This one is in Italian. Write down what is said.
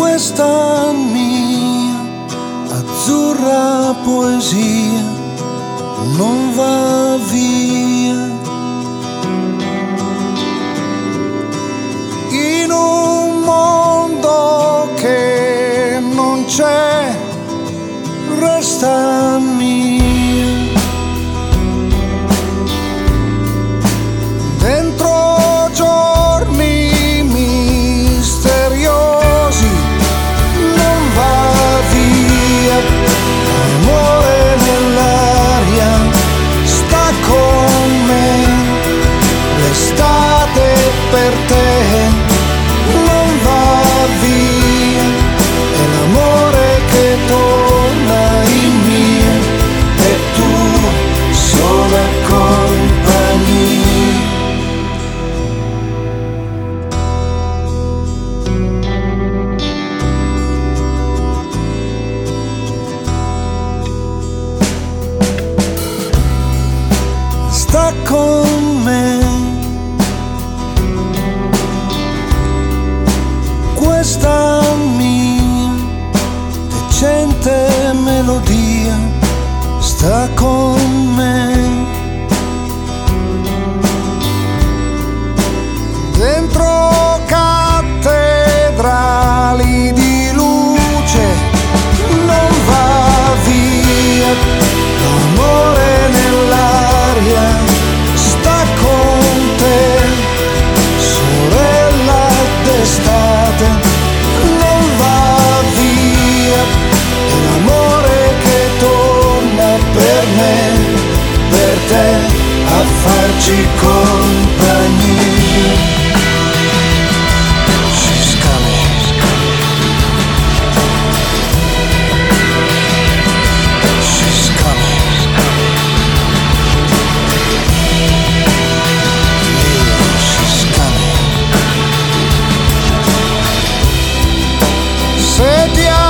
questa mia azzurra poesia non va via. In un mondo che non c'è, resta mia. Dentro giorni misteriosi non va via. Amore nell'aria sta con me. L'estate per te non va via. È l'amore che torna in mia e tu sola compagnia. Sta con me questa mia decente melodia, sta con me. Dentro cattedrali di luce non va via. L'amore nell'aria sta con te. Sorella d'estate non va via. È l'amore che torna per me, per te, a farci compagnia. She's coming. She's coming. Yeah, she's coming. Se ti